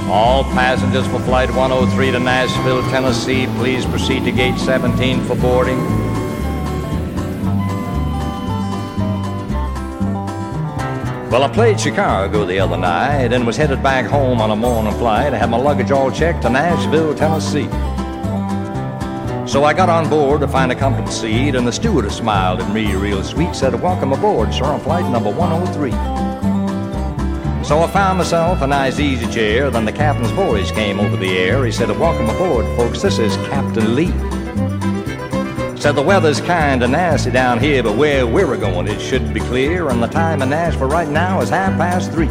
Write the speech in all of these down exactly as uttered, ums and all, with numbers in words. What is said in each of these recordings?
All passengers for Flight one oh three to Nashville, Tennessee, please proceed to gate seventeen for boarding. Well, I played Chicago the other night and was headed back home on a morning flight. I had my luggage all checked to Nashville, Tennessee. So I got on board to find a comfortable seat, and the stewardess smiled at me real sweet, said, "Welcome aboard, sir, on flight number one oh three. So I found myself a nice easy chair. Then the captain's voice came over the air. He said, "Welcome aboard, folks, this is Captain Lee." Said the weather's kinda nasty down here, but where we're going it should be clear, and the time in Nashville right now is half past three.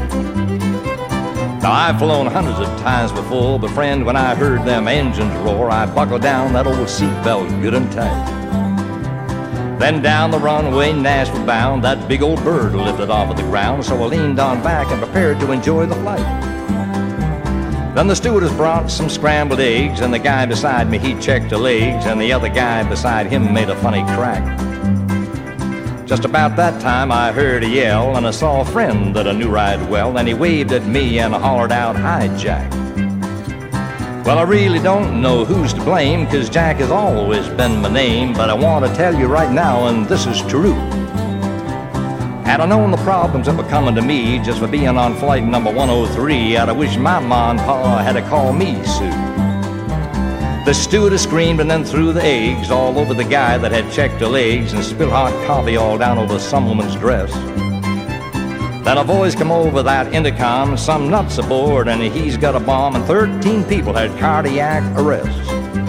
Now I've flown hundreds of times before, but friend, when I heard them engines roar, I buckled down that old seatbelt good and tight. Then down the runway, Nashville bound, that big old bird lifted off of the ground, so I leaned on back and prepared to enjoy the flight. Then the stewardess brought some scrambled eggs, and the guy beside me, he checked the legs, and the other guy beside him made a funny crack. Just about that time I heard a yell, and I saw a friend that I knew right well, and he waved at me and hollered out, "Hi, Jack." Well, I really don't know who's to blame, 'cause Jack has always been my name, but I want to tell you right now, and this is true. Had I known the problems that were coming to me just for being on flight number one oh three, I'd have wished my ma and pa had to call me Sue. The stewardess screamed and then threw the eggs all over the guy that had checked the legs, and spilled hot coffee all down over some woman's dress. Then a voice come over that intercom, "Some nuts aboard, and he's got a bomb," and thirteen people had cardiac arrest.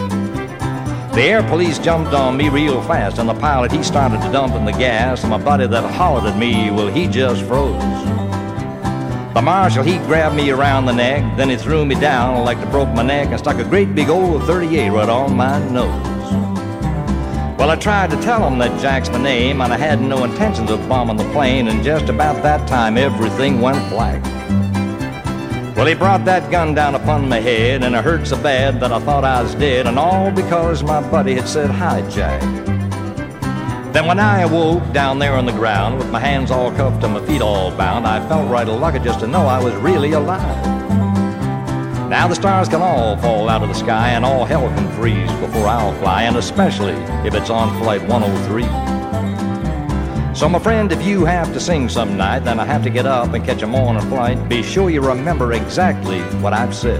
The air police jumped on me real fast, and the pilot, he started to dump in the gas, and my buddy that hollered at me, well, he just froze. The marshal, he grabbed me around the neck, then he threw me down like to broke my neck, and stuck a great big old thirty-eight right on my nose. Well, I tried to tell him that Jack's my name, and I had no intentions of bombing the plane, and just about that time everything went black. Well, he brought that gun down upon my head, and it hurt so bad that I thought I was dead, and all because my buddy had said, "Hi, Jack." Then when I awoke down there on the ground, with my hands all cuffed and my feet all bound, I felt right lucky just to know I was really alive. Now the stars can all fall out of the sky, and all hell can freeze before I'll fly, and especially if it's on flight one oh three. So my friend, if you have to sing some night, then I have to get up and catch a morning flight, be sure you remember exactly what I've said.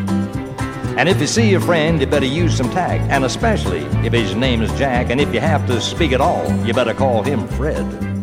And if you see a friend, you better use some tact, and especially if his name is Jack, and if you have to speak at all, you better call him Fred.